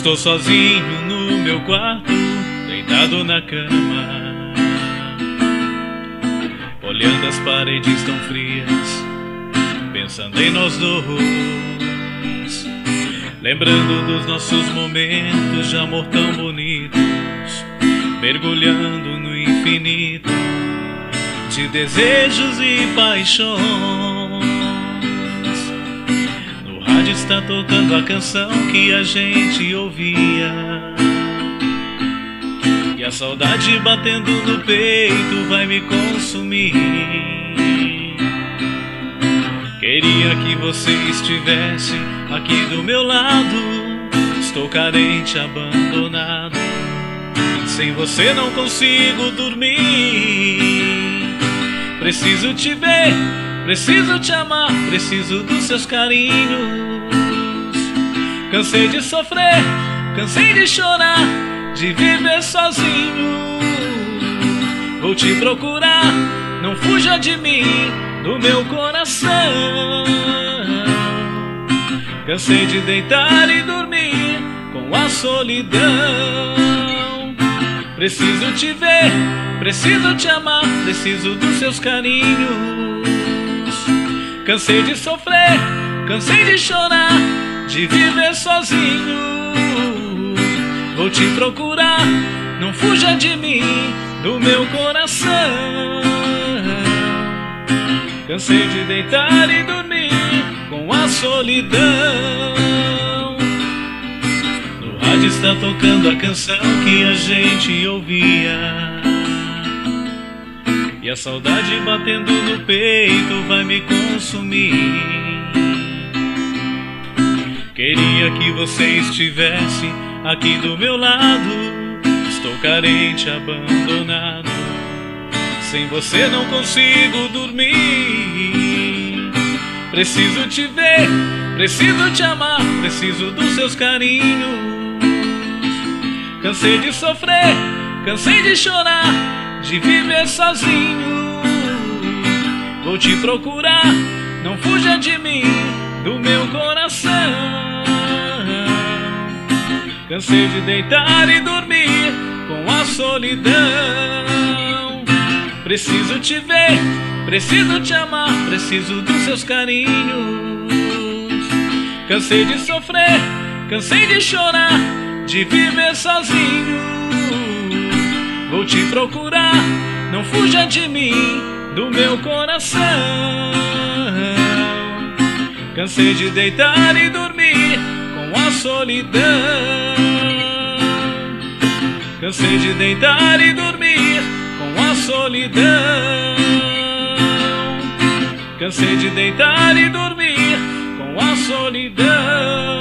Estou sozinho no meu quarto, deitado na cama, olhando as paredes tão frias, pensando em nós dois, lembrando dos nossos momentos de amor tão bonitos, mergulhando no infinito de desejos e paixões. No rádio está tocando a canção que a gente ouvia, e a saudade batendo no peito vai me consumir. Queria que você estivesse aqui do meu lado. Estou carente, abandonado, sem você não consigo dormir. Preciso te ver, preciso te amar, preciso dos seus carinhos. Cansei de sofrer, cansei de chorar, de viver sozinho. Vou te procurar, não fuja de mim, do meu coração. Cansei de deitar e dormir com a solidão. Preciso te ver, preciso te amar, preciso dos seus carinhos. Cansei de sofrer, cansei de chorar, de viver sozinho. Vou te procurar, não fuja de mim, do meu coração. Cansei de deitar e dormir com a solidão. No rádio está tocando a canção que a gente ouvia, e a saudade batendo no peito vai me consumir. Queria que você estivesse aqui do meu lado. Estou carente, abandonado, sem você não consigo dormir. Preciso te ver, preciso te amar, preciso dos seus carinhos. Cansei de sofrer, cansei de chorar, de viver sozinho. Vou te procurar, não fuja de mim, do meu coração. Cansei de deitar e dormir com a solidão. Preciso te ver, preciso te amar, preciso dos seus carinhos. Cansei de sofrer, cansei de chorar, de viver sozinho. Vou te procurar, não fuja de mim, do meu coração. Cansei de deitar e dormir com a solidão. Cansei de deitar e dormir com a solidão. Cansei de deitar e dormir com a solidão.